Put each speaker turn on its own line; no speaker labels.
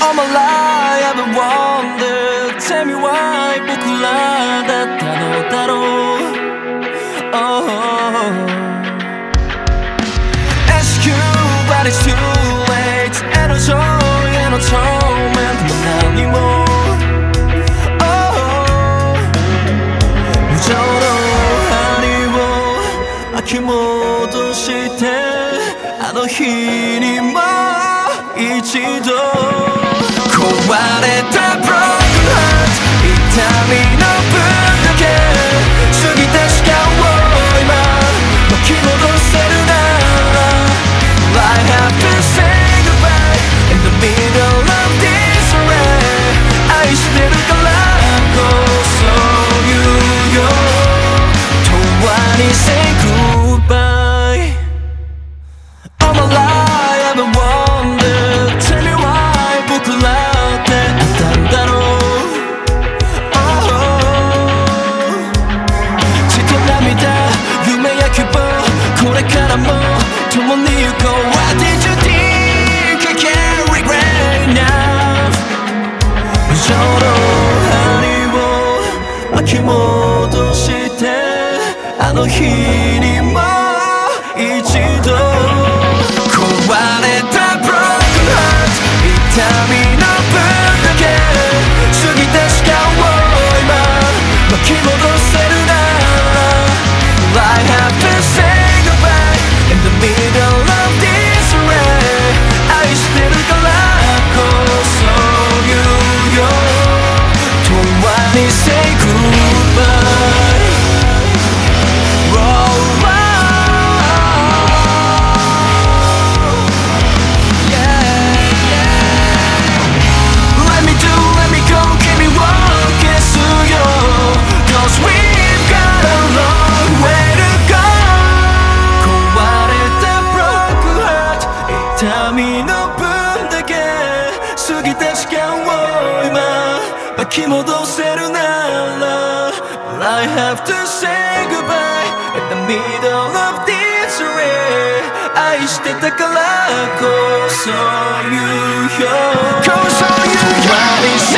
All my life I've been wondering. Tell me why 僕らだったのだろう。Ask you but it's too late. 絵の上へのtormentも何も無情の針を巻き戻してあの日にもう一度壊れた Broken Heart 痛みの分だけ過ぎた時間を今巻き戻せるなら I have to say goodbye in the middle of this rain 愛してるからこそ言うよ永遠に say goodbye All my life I've been wondering Tell me why 僕らってあったんだろう血と涙夢や希望これからも共に行こう What did you think I can't regret now 無情の針を巻き戻してあの日にもう一度壊れた Broken Heart 痛みの分だけ過ぎた時間を今巻き戻せるなら I have to say goodbye in the middle of this rain 愛してるからこそ言うよ永遠に say goodbye痛みの分だけ過ぎた時間を今巻き戻せるなら I have to say goodbye in the middle of this rain 愛してたからこそ言うよこそ言うよ